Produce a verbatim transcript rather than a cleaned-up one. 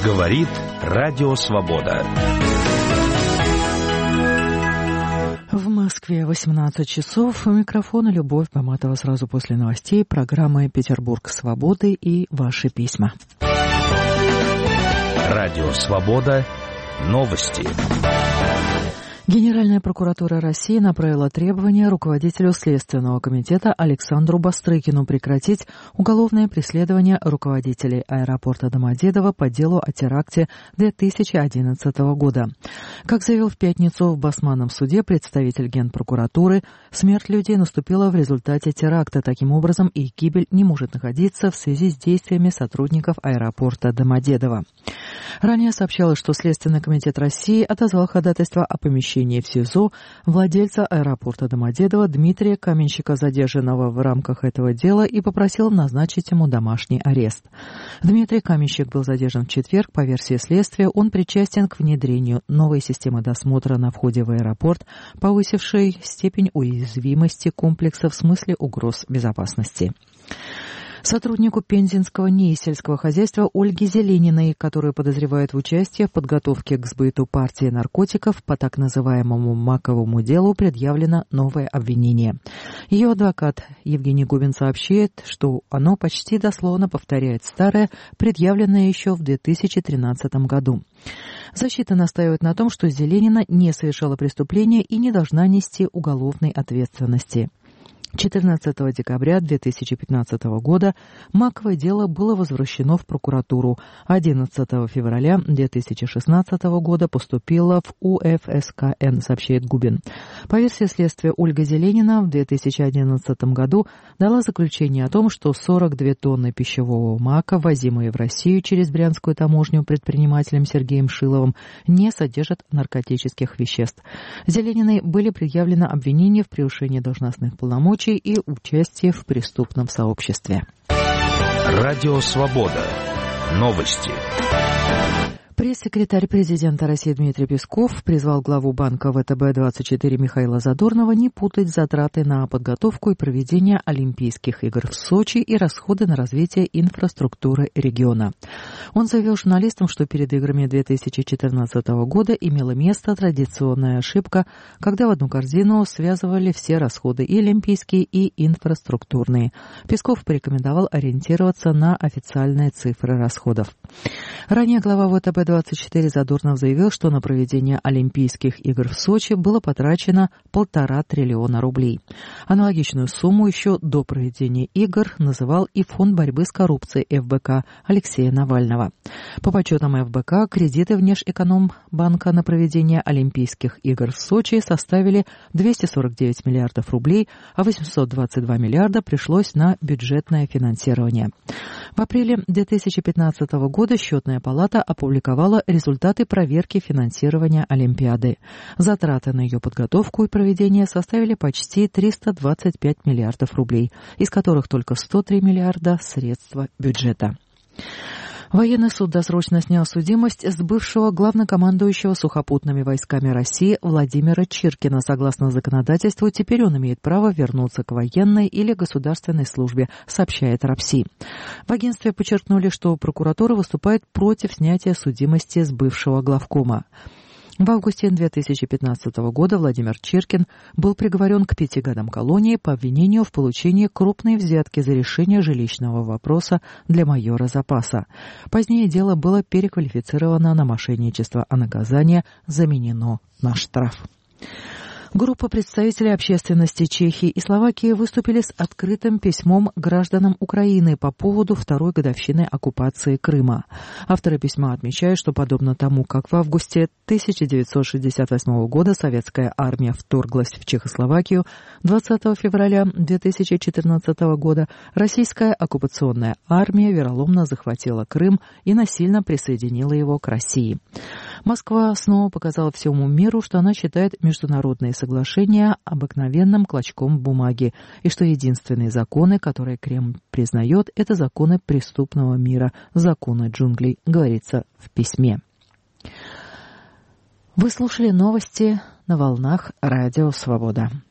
Говорит Радио Свобода. В Москве восемнадцать часов. У микрофона Любовь Баматова. Сразу после новостей программы «Петербург свободы» и ваши письма. Радио Свобода. Новости. Генеральная прокуратура России направила требование руководителю Следственного комитета Александру Бастрыкину прекратить уголовное преследование руководителей аэропорта Домодедово по делу о теракте две тысячи одиннадцатого года. Как заявил в пятницу в Басманном суде представитель Генпрокуратуры, смерть людей наступила в результате теракта. Таким образом, их гибель не может находиться в связи с действиями сотрудников аэропорта Домодедово. Ранее сообщалось, что Следственный комитет России отозвал ходатайство о помещении в СИЗО владельца аэропорта Домодедово Дмитрия Каменщика, задержанного в рамках этого дела, и попросил назначить ему домашний арест. Дмитрий Каменщик был задержан в четверг. По версии следствия, он причастен к внедрению новой системы досмотра на входе в аэропорт, повысившей степень уязвимости комплекса в смысле угроз безопасности. Сотруднику Пензенского НИИ сельского хозяйства Ольге Зелениной, которую подозревают в участии в подготовке к сбыту партии наркотиков по так называемому Маковому делу, предъявлено новое обвинение. Ее адвокат Евгений Губин сообщает, что оно почти дословно повторяет старое, предъявленное еще в две тысячи тринадцатом году. Защита настаивает на том, что Зеленина не совершала преступления и не должна нести уголовной ответственности. четырнадцатого декабря две тысячи пятнадцатого года маковое дело было возвращено в прокуратуру. одиннадцатого февраля две тысячи шестнадцатого года поступило в У Эф Эс Ка Эн, сообщает Губин. По версии следствия, Ольга Зеленина в две тысячи одиннадцатом году дала заключение о том, что сорок две тонны пищевого мака, ввозимые в Россию через брянскую таможню предпринимателем Сергеем Шиловым, не содержат наркотических веществ. Зелениной были предъявлены обвинения в превышении должностных полномочий и участие в преступном сообществе. Радио Свобода. Новости. Пресс-секретарь президента России Дмитрий Песков призвал главу банка вэ тэ бэ двадцать четыре Михаила Задорнова не путать затраты на подготовку и проведение Олимпийских игр в Сочи и расходы на развитие инфраструктуры региона. Он заявил журналистам, что перед играми две тысячи четырнадцатого года имела место традиционная ошибка, когда в одну корзину связывали все расходы, и олимпийские, и инфраструктурные. Песков порекомендовал ориентироваться на официальные цифры расходов. Ранее глава вэ тэ бэ двадцать четыре Задорнов заявил, что на проведение Олимпийских игр в Сочи было потрачено полтора триллиона рублей. Аналогичную сумму еще до проведения игр называл и Фонд борьбы с коррупцией эф бэ ка Алексея Навального. По подсчетам эф бэ ка, кредиты Внешэкономбанка на проведение Олимпийских игр в Сочи составили двести сорок девять миллиардов рублей, а восемьсот двадцать два миллиарда пришлось на бюджетное финансирование. В апреле две тысячи пятнадцатого года Счетная палата опубликовала результаты проверки финансирования Олимпиады. Затраты на ее подготовку и проведение составили почти триста двадцать пять миллиардов рублей, из которых только сто три миллиарда – средства бюджета. Военный суд досрочно снял судимость с бывшего главнокомандующего сухопутными войсками России Владимира Чиркина. Согласно законодательству, теперь он имеет право вернуться к военной или государственной службе, сообщает РАПСИ. В агентстве подчеркнули, что прокуратура выступает против снятия судимости с бывшего главкома. В августе две тысячи пятнадцатого года Владимир Чиркин был приговорен к пяти годам колонии по обвинению в получении крупной взятки за решение жилищного вопроса для майора запаса. Позднее дело было переквалифицировано на мошенничество, а наказание заменено на штраф. Группа представителей общественности Чехии и Словакии выступили с открытым письмом гражданам Украины по поводу второй годовщины оккупации Крыма. Авторы письма отмечают, что подобно тому, как в августе тысяча девятьсот шестьдесят восьмого года советская армия вторглась в Чехословакию, двадцатого февраля две тысячи четырнадцатого года российская оккупационная армия вероломно захватила Крым и насильно присоединила его к России. Москва снова показала всему миру, что она считает международные соглашения обыкновенным клочком бумаги, и что единственные законы, которые Кремль признает, это законы преступного мира, законы джунглей, говорится в письме. Вы слушали новости на волнах Радио Свобода.